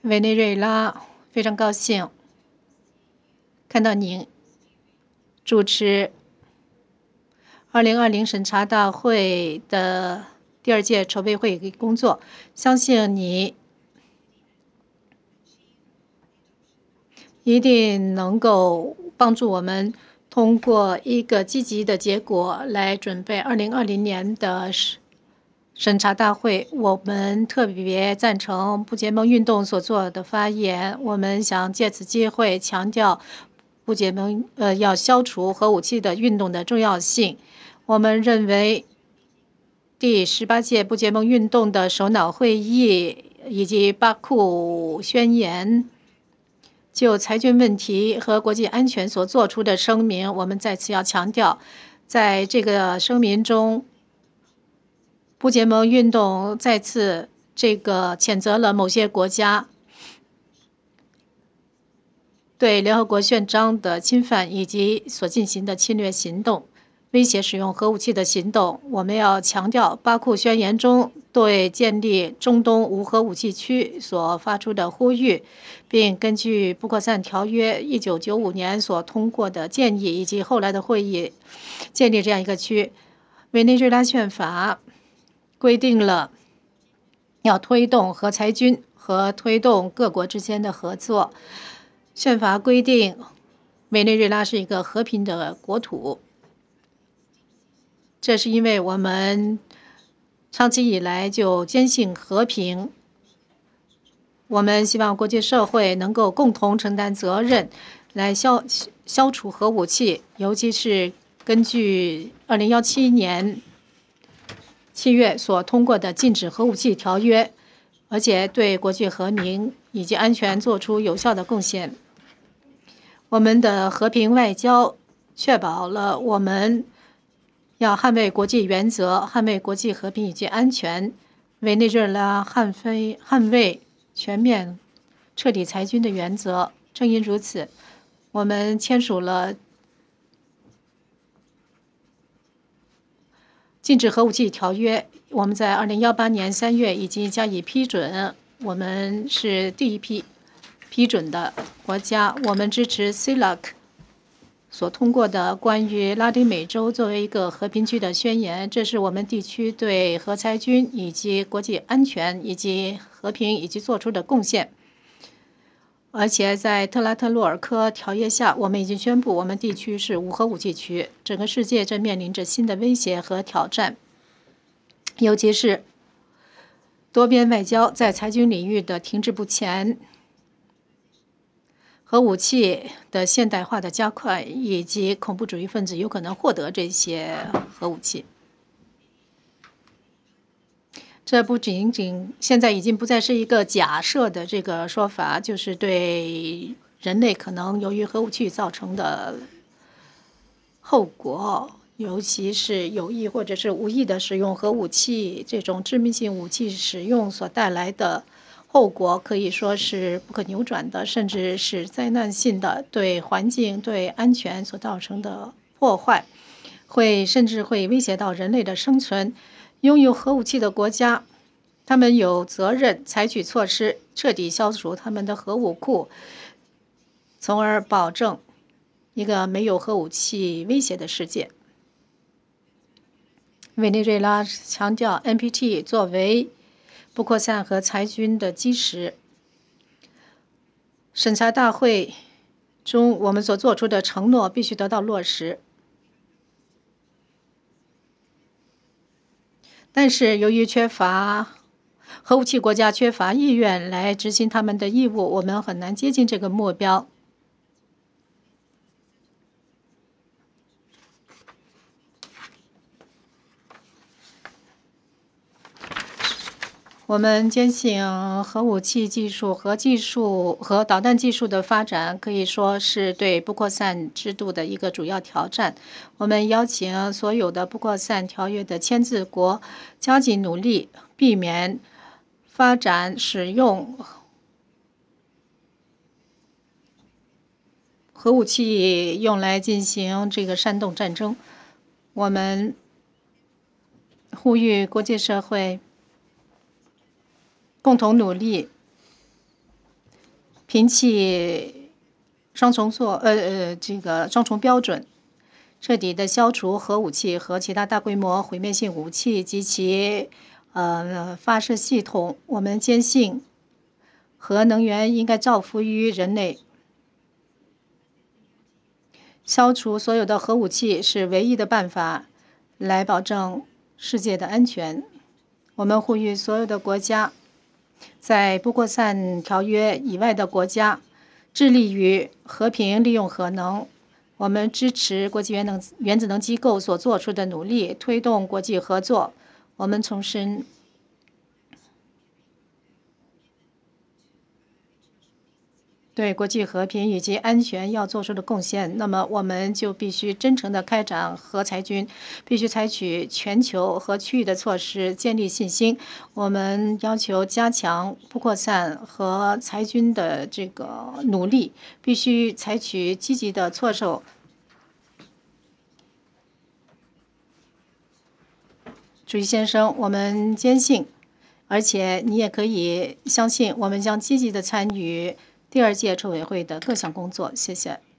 委内瑞拉非常高兴看到您主持2020审查大会的第2届筹备会议工作，相信你一定能够帮助我们通过一个积极的结果来准备2020年的审查大会。我们特别赞成不结盟运动所做的发言，我们想借此机会强调不结盟要消除核武器的运动的重要性。我们认为第18届不结盟运动的首脑会议以及巴库宣言就裁军问题和国际安全所做出的声明，我们再次要强调，在这个声明中，不结盟运动再次谴责了某些国家对联合国宪章的侵犯以及所进行的侵略行动。威胁使用核武器的行动，我们要强调巴库宣言中对建立中东无核武器区所发出的呼吁，并根据不扩散条约1995年所通过的建议以及后来的会议建立这样一个区。委内瑞拉宪法规定了要推动核裁军和推动各国之间的合作。宪法规定委内瑞拉是一个和平的国土。这是因为我们长期以来就坚信和平，我们希望国际社会能够共同承担责任，来消除核武器，尤其是根据2017年7月所通过的禁止核武器条约，而且对国际和平以及安全做出有效的贡献。我们的和平外交确保了我们要捍卫国际原则，捍卫国际和平以及安全。委内瑞拉捍卫全面彻底裁军的原则。正因如此，我们签署了禁止核武器条约。我们在2018年3月已经加以批准，我们是第一批批准的国家。我们支持 CELAC所通过的关于拉丁美洲作为一个和平区的宣言，这是我们地区对核裁军以及国际安全以及和平以及做出的贡献。而且在特拉特洛尔科条约下，我们已经宣布我们地区是无核武器区。整个世界正面临着新的威胁和挑战，尤其是多边外交在裁军领域的停滞不前。核武器的现代化的加快，以及恐怖主义分子有可能获得这些核武器。这不仅仅现在已经不再是一个假设的这个说法，就是对人类可能由于核武器造成的后果，尤其是有意或者是无意的使用核武器，这种致命性武器使用所带来的后果可以说是不可扭转的，甚至是灾难性的，对环境、对安全所造成的破坏，甚至会威胁到人类的生存。拥有核武器的国家，他们有责任采取措施，彻底消除他们的核武库，从而保证一个没有核武器威胁的世界。委内瑞拉强调 NPT 作为不扩散和裁军的基石。审查大会中我们所做出的承诺必须得到落实。但是由于核武器国家缺乏意愿来执行他们的义务，我们很难接近这个目标。我们坚信核武器技术和导弹技术的发展可以说是对不扩散制度的一个主要挑战。我们邀请所有的不扩散条约的签字国加紧努力，避免发展使用核武器用来进行这个煽动战争。我们呼吁国际社会共同努力， 摒弃双重标准，彻底的消除核武器和其他大规模毁灭性武器及其发射系统。我们坚信，核能源应该造福于人类。消除所有的核武器是唯一的办法，来保证世界的安全。我们呼吁所有的国家，在不扩散条约以外的国家，致力于和平利用核能。我们支持国际原子能机构所做出的努力，推动国际合作。我们重申对国际和平以及安全要做出的贡献，那么我们就必须真诚地开展核裁军，必须采取全球和区域的措施，建立信心。我们要求加强不扩散和裁军的这个努力，必须采取积极的措手。主席先生，我们坚信，而且你也可以相信，我们将积极地参与第2届筹委会的各项工作。谢谢。